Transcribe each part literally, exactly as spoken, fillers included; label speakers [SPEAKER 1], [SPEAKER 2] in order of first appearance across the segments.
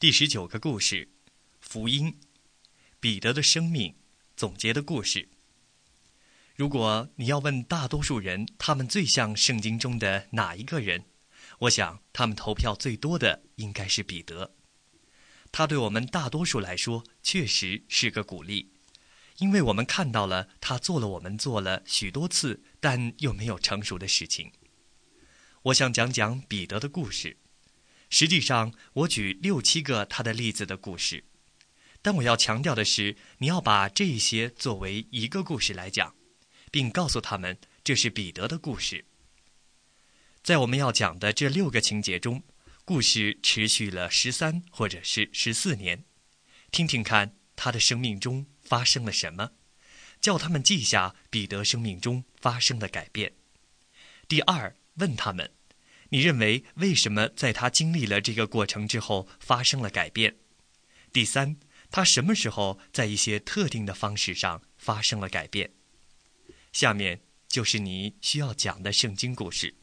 [SPEAKER 1] 第十九个故事，福音，彼得的生命总结的故事。如果你要问大多数人他们最像圣经中的哪一个人，我想他们投票最多的应该是彼得。他对我们大多数来说确实是个鼓励，因为我们看到了他做了我们做了许多次但又没有成熟的事情。我想讲讲彼得的故事，实际上我举六七个他的例子的故事，但我要强调的是，你要把这一些作为一个故事来讲，并告诉他们这是彼得的故事。在我们要讲的这六个情节中，故事持续了十三或者是十四年，听听看他的生命中发生了什么，叫他们记下彼得生命中发生的改变。第二，问他们，你认为为什么在他经历了这个过程之后发生了改变？第三，他什么时候在一些特定的方式上发生了改变？下面就是你需要讲的圣经故事。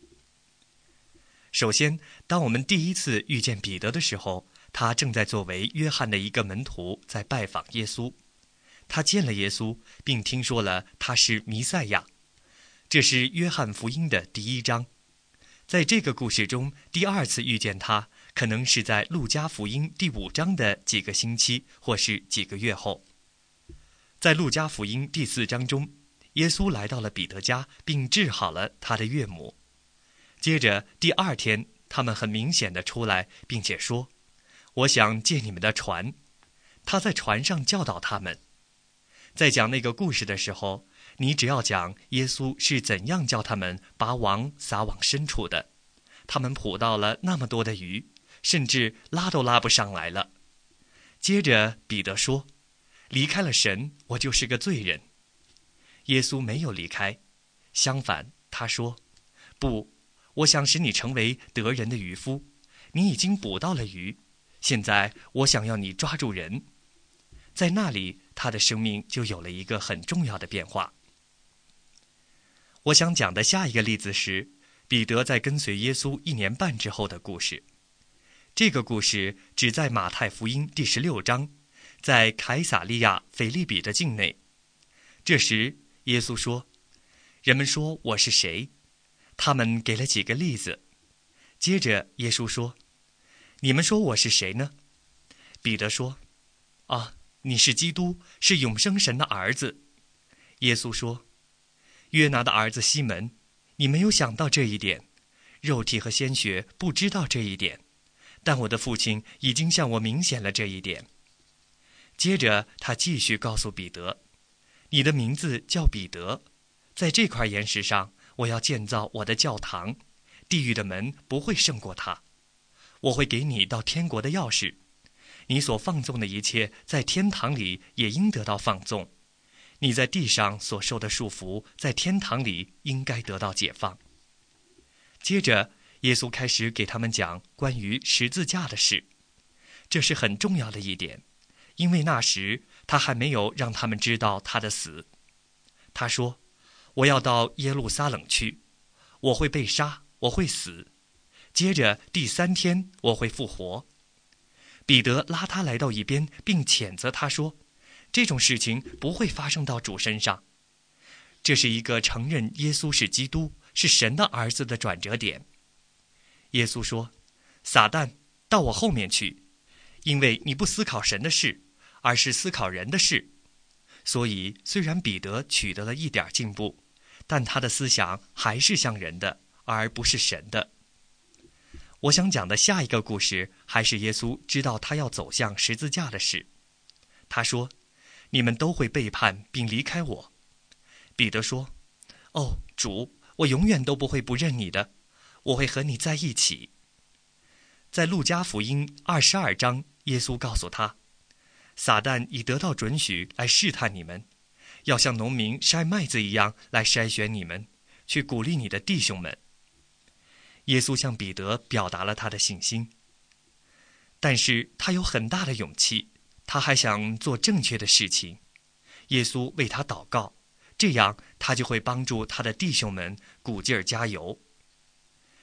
[SPEAKER 1] 首先，当我们第一次遇见彼得的时候，他正在作为约翰的一个门徒在拜访耶稣。他见了耶稣，并听说了他是弥赛亚。这是约翰福音的第一章。在这个故事中，第二次遇见他，可能是在路加福音第五章的几个星期或是几个月后。在路加福音第四章中，耶稣来到了彼得家，并治好了他的岳母。接着第二天，他们很明显地出来，并且说，我想借你们的船。他在船上教导他们。在讲那个故事的时候，你只要讲耶稣是怎样叫他们把网撒往深处的，他们捕到了那么多的鱼，甚至拉都拉不上来了。接着彼得说，离开了神，我就是个罪人。耶稣没有离开，相反他说，不，我想使你成为得人的渔夫，你已经捕到了鱼，现在我想要你抓住人。在那里，他的生命就有了一个很重要的变化。我想讲的下一个例子是彼得在跟随耶稣一年半之后的故事。这个故事只在马太福音第十六章，在凯撒利亚腓立比的境内。这时耶稣说，人们说我是谁？他们给了几个例子。接着耶稣说，你们说我是谁呢？彼得说，啊，你是基督，是永生神的儿子。耶稣说，约拿的儿子西门，你没有想到这一点，肉体和鲜血不知道这一点，但我的父亲已经向我明显了这一点。接着他继续告诉彼得，你的名字叫彼得，在这块岩石上我要建造我的教堂，地狱的门不会胜过它。我会给你到天国的钥匙，你所放纵的一切在天堂里也应得到放纵，你在地上所受的束缚在天堂里应该得到解放。接着耶稣开始给他们讲关于十字架的事，这是很重要的一点，因为那时他还没有让他们知道他的死。他说，我要到耶路撒冷去，我会被杀，我会死，接着第三天我会复活。彼得拉他来到一边，并谴责他说，这种事情不会发生到主身上。这是一个承认耶稣是基督，是神的儿子的转折点。耶稣说，撒旦，到我后面去，因为你不思考神的事，而是思考人的事。所以虽然彼得取得了一点进步，但他的思想还是像人的，而不是神的。我想讲的下一个故事还是耶稣知道他要走向十字架的事。他说，你们都会背叛并离开我。彼得说，哦，主，我永远都不会不认你的，我会和你在一起。在路加福音二十二章，耶稣告诉他，撒旦已得到准许来试探你们，要像农民筛麦子一样来筛选你们，去鼓励你的弟兄们。耶稣向彼得表达了他的信心，但是他有很大的勇气，他还想做正确的事情。耶稣为他祷告，这样他就会帮助他的弟兄们鼓劲儿加油。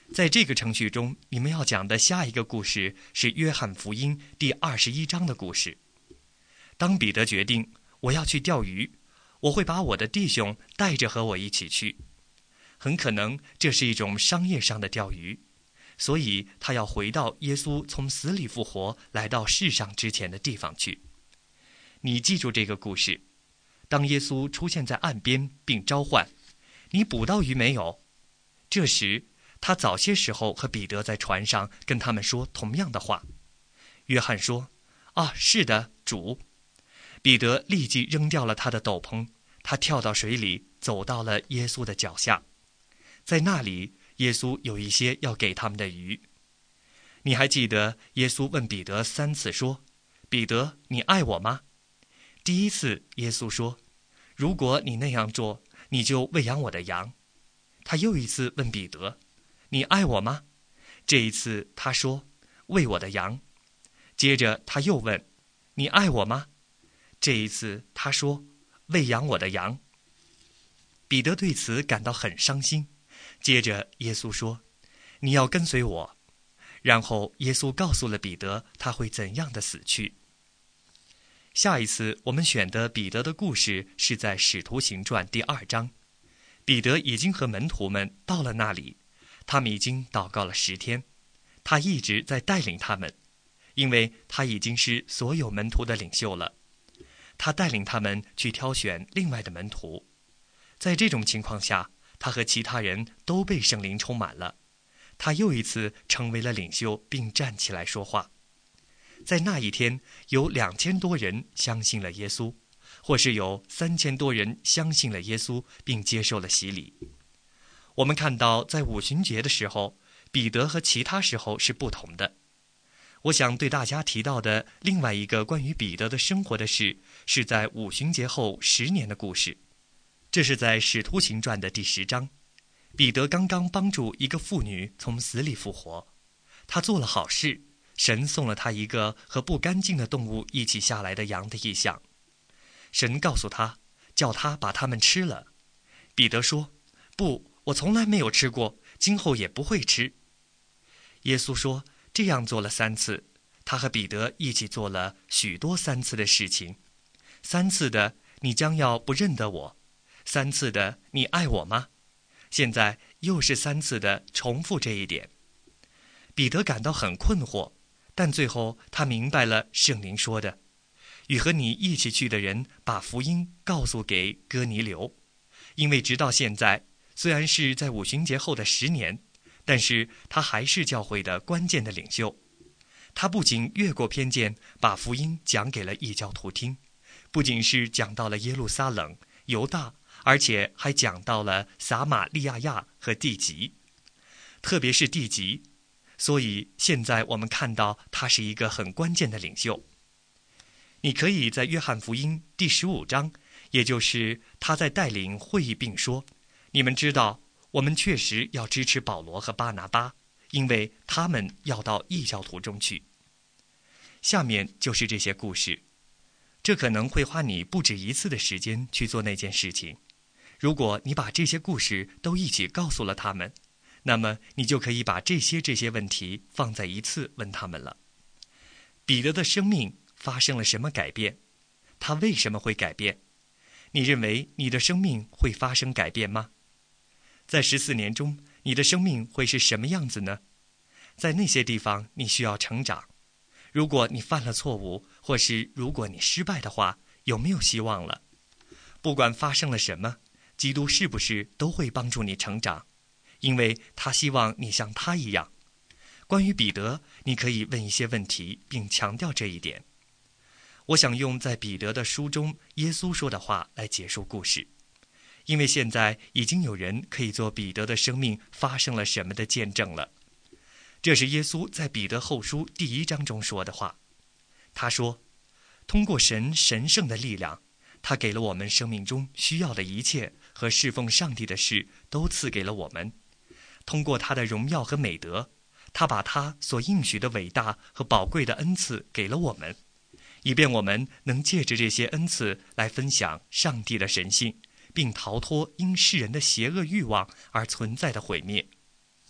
[SPEAKER 1] 在这个程序中，你们要讲的下一个故事是约翰福音第二十一章的故事。当彼得决定我要去钓鱼，我会把我的弟兄带着和我一起去。很可能这是一种商业上的钓鱼，所以他要回到耶稣从死里复活来到世上之前的地方去。你记住这个故事，当耶稣出现在岸边并召唤你捕到鱼没有，这时他早些时候和彼得在船上跟他们说同样的话。约翰说：啊，是的，主。彼得立即扔掉了他的斗篷，他跳到水里，走到了耶稣的脚下。在那里，耶稣有一些要给他们的鱼。你还记得耶稣问彼得三次说：彼得，你爱我吗？第一次耶稣说：如果你那样做，你就喂养我的羊。他又一次问彼得：你爱我吗？这一次他说：喂我的羊。接着他又问：你爱我吗？这一次他说：喂养我的羊。彼得对此感到很伤心。接着耶稣说：你要跟随我。然后耶稣告诉了彼得他会怎样的死去。下一次我们选的彼得的故事是在使徒行传第二章。彼得已经和门徒们到了那里，他们已经祷告了十天，他一直在带领他们，因为他已经是所有门徒的领袖了。他带领他们去挑选另外的门徒。在这种情况下，他和其他人都被圣灵充满了，他又一次成为了领袖，并站起来说话。在那一天，有两千多人相信了耶稣，或是有三千多人相信了耶稣并接受了洗礼。我们看到在五旬节的时候，彼得和其他时候是不同的。我想对大家提到的另外一个关于彼得的生活的事，是在五旬节后十年的故事。这是在使徒行传的第十章。彼得刚刚帮助一个妇女从死里复活，他做了好事，神送了他一个和不干净的动物一起下来的羊的异象。神告诉他，叫他把它们吃了。彼得说：不，我从来没有吃过，今后也不会吃。耶稣说，这样做了三次，他和彼得一起做了许多三次的事情。三次的，你将要不认得我；三次的，你爱我吗？现在又是三次的重复这一点。彼得感到很困惑，但最后他明白了圣灵说的：与和你一起去的人把福音告诉给哥尼流。因为直到现在，虽然是在五旬节后的十年，但是他还是教会的关键的领袖。他不仅越过偏见，把福音讲给了异教徒听，不仅是讲到了耶路撒冷、犹大，而且还讲到了撒玛利亚亚和地极，特别是地极。所以现在我们看到他是一个很关键的领袖。你可以在约翰福音第十五章，也就是他在带领会议并说：你们知道，我们确实要支持保罗和巴拿巴，因为他们要到异教徒中去。下面就是这些故事，这可能会花你不止一次的时间去做那件事情。如果你把这些故事都一起告诉了他们，那么你就可以把这些这些问题放在一次问他们了。彼得的生命发生了什么改变？他为什么会改变？你认为你的生命会发生改变吗？在十四年中，你的生命会是什么样子呢？在那些地方，你需要成长。如果你犯了错误，或是如果你失败的话，有没有希望了？不管发生了什么，基督是不是都会帮助你成长？因为他希望你像他一样。关于彼得，你可以问一些问题，并强调这一点。我想用在彼得的书中耶稣说的话来结束故事，因为现在已经有人可以做彼得的生命发生了什么的见证了。这是耶稣在彼得后书第一章中说的话。他说，通过神神圣的力量，他给了我们生命中需要的一切和侍奉上帝的事都赐给了我们。通过他的荣耀和美德，他把他所应许的伟大和宝贵的恩赐给了我们，以便我们能借着这些恩赐来分享上帝的神性，并逃脱因世人的邪恶欲望而存在的毁灭。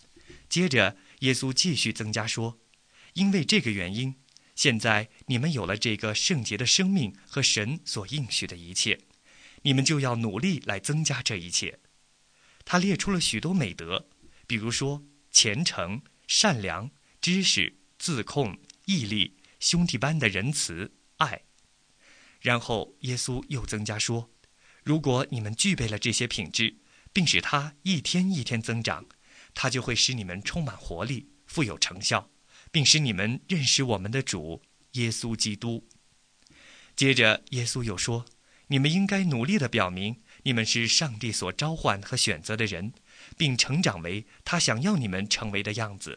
[SPEAKER 1] 接着，耶稣继续增加说：“因为这个原因，现在你们有了这个圣洁的生命和神所应许的一切，你们就要努力来增加这一切。”他列出了许多美德，比如说虔诚、善良、知识、自控、毅力、兄弟般的仁慈、爱。然后耶稣又增加说：“如果你们具备了这些品质，并使它一天一天增长，它就会使你们充满活力，富有成效，并使你们认识我们的主耶稣基督。”接着耶稣又说：“你们应该努力地表明你们是上帝所召唤和选择的人，并成长为他想要你们成为的样子。”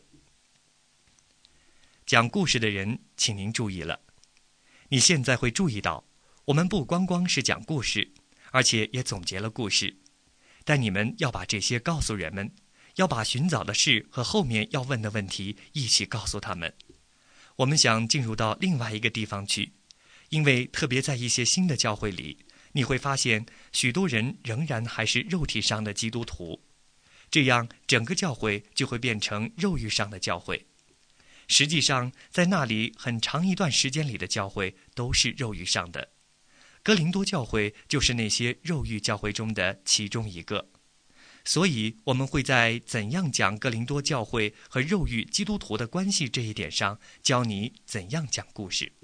[SPEAKER 1] 讲故事的人，请您注意了，你现在会注意到，我们不光光是讲故事，而且也总结了故事。但你们要把这些告诉人们，要把寻找的事和后面要问的问题一起告诉他们。我们想进入到另外一个地方去，因为特别在一些新的教会里，你会发现许多人仍然还是肉体上的基督徒，这样整个教会就会变成肉欲上的教会。实际上，在那里很长一段时间里的教会都是肉欲上的。哥林多教会就是那些肉欲教会中的其中一个。所以我们会在怎样讲哥林多教会和肉欲基督徒的关系这一点上，教你怎样讲故事。